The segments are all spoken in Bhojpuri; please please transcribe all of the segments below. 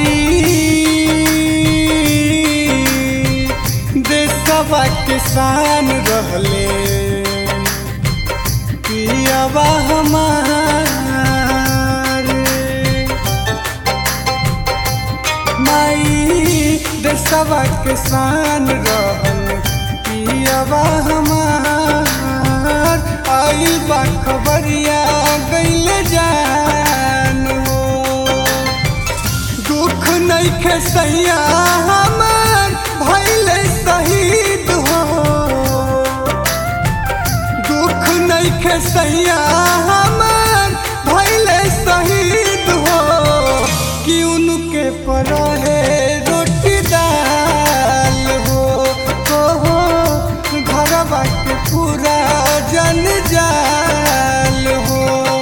देशवा के शान रहले पियावा हमार माई देशवा के शान रहल पियावा हमार आइल बा खबरिया गइल जान हो दुख नइखे सैया हमार भइले शहीद हो दुख नइखे सैया हमार भइले शहीद हो कि उनके पर है रोटी दाल हो घरवा के पूरा जंजाल हो।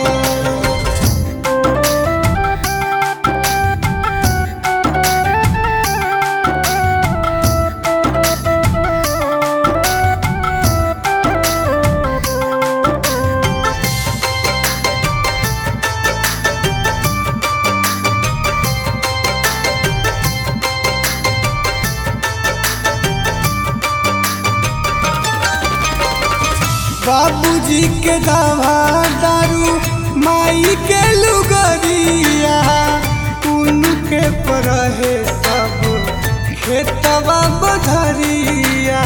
बाबूजी के दवा दारू माई के लुगरिया उनके पर है सब खेतवा बधरिया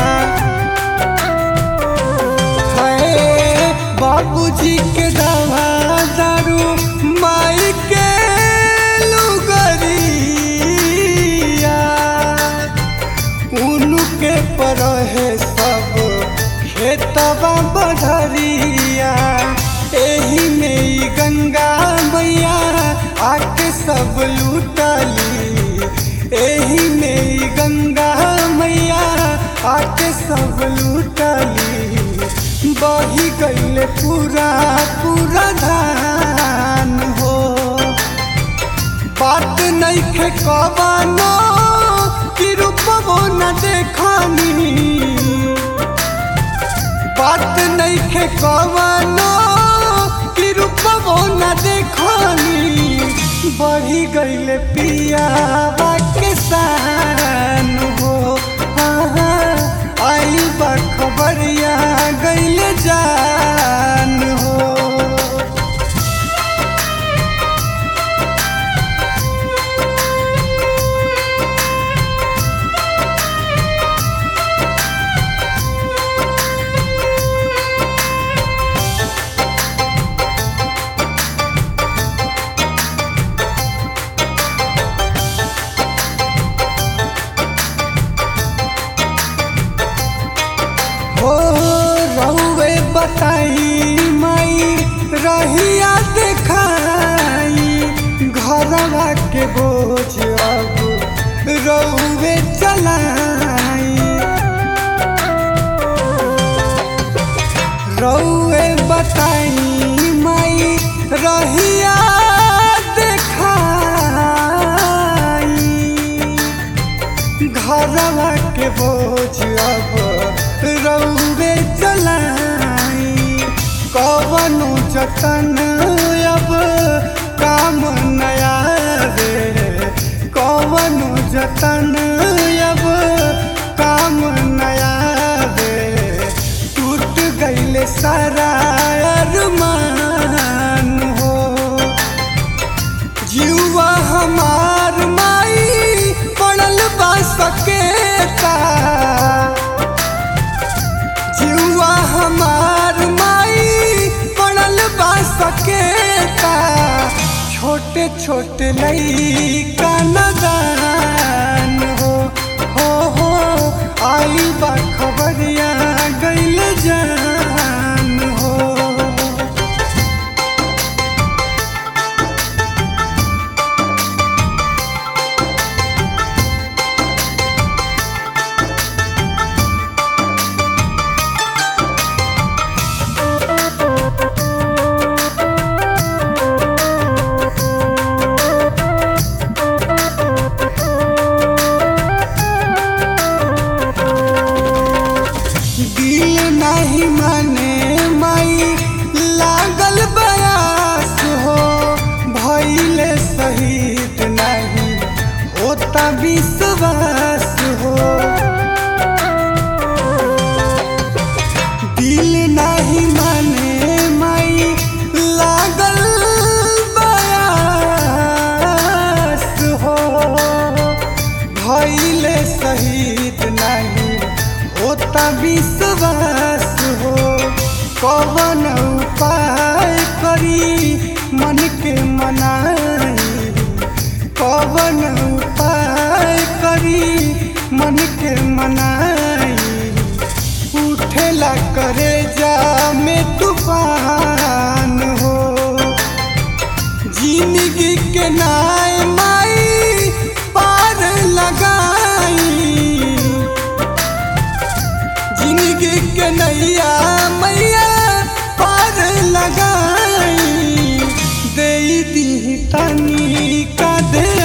है बाबूजी के दवा दारू माई के लुगरिया उनके पर है सब खेतवा बधरिया एही में गंगा मैया आके सब लूटली एही में गंगा मैया आके सब लूटली बही गइल पूरा पूरा धान हो बात नइखे कवनो कि रूपवो न देखनी बात नइखे कवनो कि रूपवो न देखनी बढ़ी गइल पियावा के शान हो आई बा खबरिया गइल जान हो। हो रहुए बताई माई रहिया देखाई घरवा के बोझ अब रहुए चलाई रहुए बताई माई रहिया देखाई घरवा के बोझ अब रहुए चलाई कवनो जतन अब काम नया रे कवनो जतन अब काम नया रे टूट गइल सारा अरमान हो जीवा हमार माई पड़ल बा सकेता हमार माई पड़ल बा सकेता छोटे छोटे लइका नदान हो आई बा खबरिया गइल जान हो। होता विश्वास हो। दिल नहीं माने माई लागल बयास हो। भइले शहीद नहीं होता विश्वास हो। कौन उपाय करी मन के मनाई, कौन उपाय करी मन के मनाई। उठेला करे जा में तूफान हो। जिंदगी के नाय माई पार लगाई, जिंदगी के नैया मैया पार लगाई। दे दी तनी का दे